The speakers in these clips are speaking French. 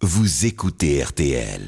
vous écoutez RTL.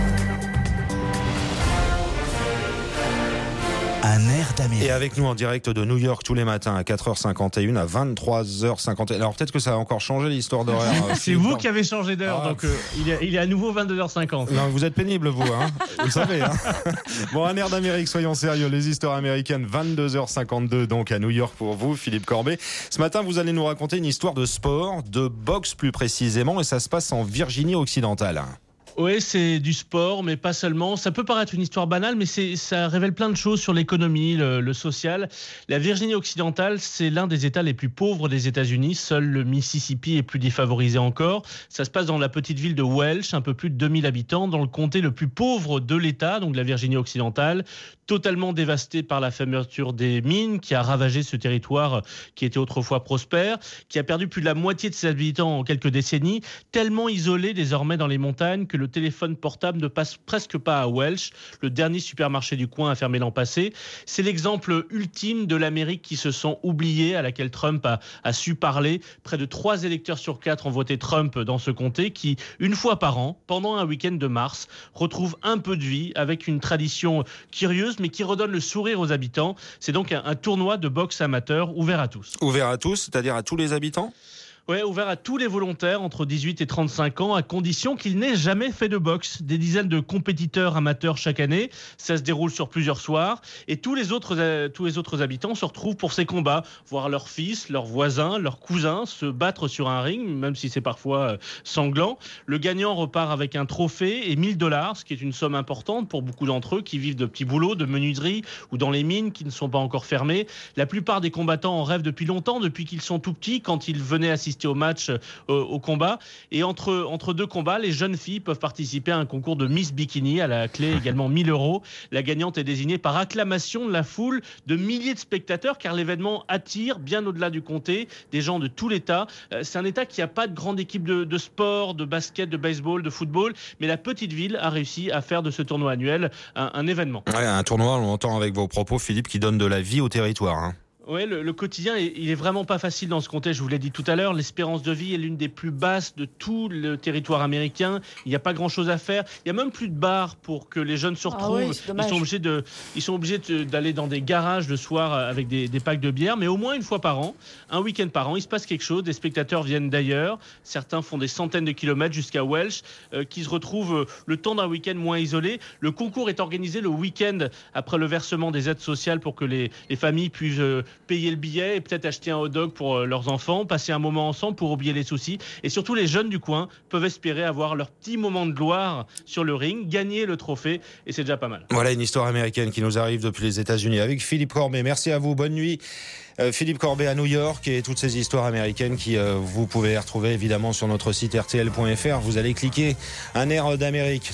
Un air d'Amérique. Et avec nous en direct de New York tous les matins à 4h51 à 23h51. Alors peut-être que ça a encore changé l'histoire d'horaire. C'est vous qui avez changé d'heure, donc il est à nouveau 22h50. Non, vous êtes pénible vous, hein. Vous le savez. Hein. Bon, un air d'Amérique, soyons sérieux. Les histoires américaines, 22h52 donc à New York pour vous, Philippe Corbet. Ce matin, vous allez nous raconter une histoire de sport, de boxe plus précisément, et ça se passe en Virginie occidentale. Oui, c'est du sport, mais pas seulement. Ça peut paraître une histoire banale, mais ça révèle plein de choses sur l'économie, le social. La Virginie occidentale, c'est l'un des États les plus pauvres des États-Unis. Seul le Mississippi est plus défavorisé encore. Ça se passe dans la petite ville de Welch, un peu plus de 2000 habitants, dans le comté le plus pauvre de l'État, donc la Virginie occidentale, totalement dévasté par la fermeture des mines, qui a ravagé ce territoire qui était autrefois prospère, qui a perdu plus de la moitié de ses habitants en quelques décennies, tellement isolé désormais dans les montagnes que le téléphone portable ne passe presque pas à Welch. Le dernier supermarché du coin a fermé l'an passé. C'est l'exemple ultime de l'Amérique qui se sent oubliée, à laquelle Trump a su parler. Près de 3 électeurs sur 4 ont voté Trump dans ce comté qui, une fois par an, pendant un week-end de mars, retrouve un peu de vie avec une tradition curieuse mais qui redonne le sourire aux habitants. C'est donc un tournoi de boxe amateur ouvert à tous. Ouvert à tous, c'est-à-dire à tous les habitants ? Ouais, ouvert à tous les volontaires entre 18 et 35 ans, à condition qu'ils n'aient jamais fait de boxe. Des dizaines de compétiteurs amateurs chaque année. Ça se déroule sur plusieurs soirs. Et tous les autres habitants se retrouvent pour ces combats. Voir leurs fils, leurs voisins, leurs cousins se battre sur un ring, même si c'est parfois sanglant. Le gagnant repart avec un trophée et $1000, ce qui est une somme importante pour beaucoup d'entre eux qui vivent de petits boulots, de menuiserie ou dans les mines qui ne sont pas encore fermées. La plupart des combattants en rêvent depuis longtemps, depuis qu'ils sont tout petits, quand ils venaient assister au match, au combat. Et entre deux combats, les jeunes filles peuvent participer à un concours de Miss Bikini, à la clé également 1000 €. La gagnante est désignée par acclamation de la foule de milliers de spectateurs, car l'événement attire bien au-delà du comté des gens de tout l'État. C'est un État qui n'a pas de grande équipe de sport, de basket, de baseball, de football, mais la petite ville a réussi à faire de ce tournoi annuel un événement. Ouais, un tournoi, on l'entend avec vos propos, Philippe, qui donne de la vie au territoire, hein. Oui, le quotidien, il est vraiment pas facile dans ce comté. Je vous l'ai dit tout à l'heure, l'espérance de vie est l'une des plus basses de tout le territoire américain. Il n'y a pas grand-chose à faire. Il y a même plus de bars pour que les jeunes se retrouvent. Ils sont obligés d'aller dans des garages le soir avec des packs de bière. Mais au moins une fois par an, un week-end par an, il se passe quelque chose. Des spectateurs viennent d'ailleurs. Certains font des centaines de kilomètres jusqu'à Welch, qui se retrouvent le temps d'un week-end moins isolé. Le concours est organisé le week-end après le versement des aides sociales pour que les familles puissent payer le billet et peut-être acheter un hot dog pour leurs enfants, passer un moment ensemble pour oublier les soucis. Et surtout, les jeunes du coin peuvent espérer avoir leur petit moment de gloire sur le ring, gagner le trophée, et c'est déjà pas mal. Voilà une histoire américaine qui nous arrive depuis les États-Unis avec Philippe Corbet. Merci à vous, bonne nuit. Philippe Corbet à New York, et toutes ces histoires américaines qui vous pouvez retrouver évidemment sur notre site rtl.fr. Vous allez cliquer un air d'Amérique.